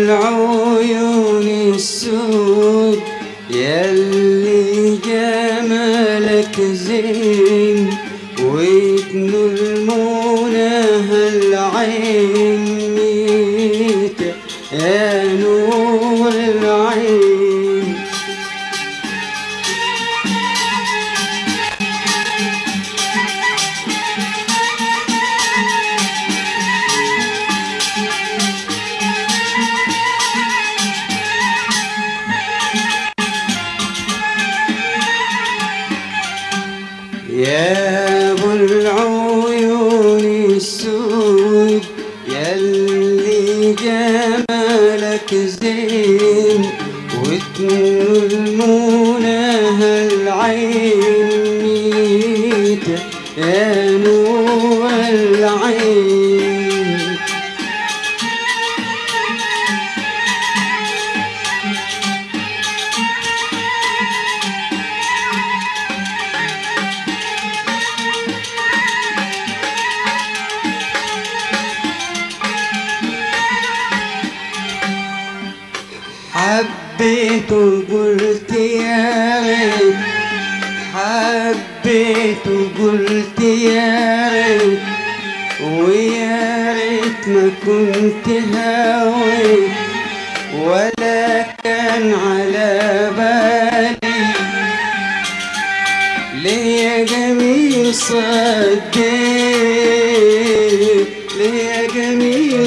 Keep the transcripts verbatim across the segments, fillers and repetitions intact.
العيون السود ياللي جمالك زين ويكنوا المناهى العين ميت يا نور العين. يا ابو العيون السود ياللي جمالك زين وتنو المناهى العين ميت يا نور العين. حبيت وقلت يا ريت حبيت وقلت يا ريت ويا ريت ما كنت هويت ولا كان على بالي ليه يا جميل صديت ليه يا جميل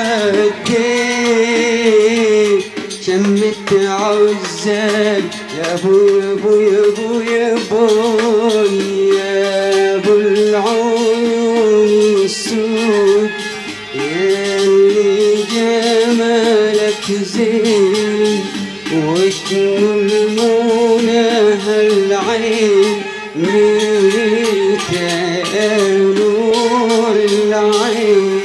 صديت شمت عزال يا ابو يا ابو يا ابو يا ابو يا ابو العيون السود ياللي جمالك زين وكنوا المناهى العين ميت يا نور العين.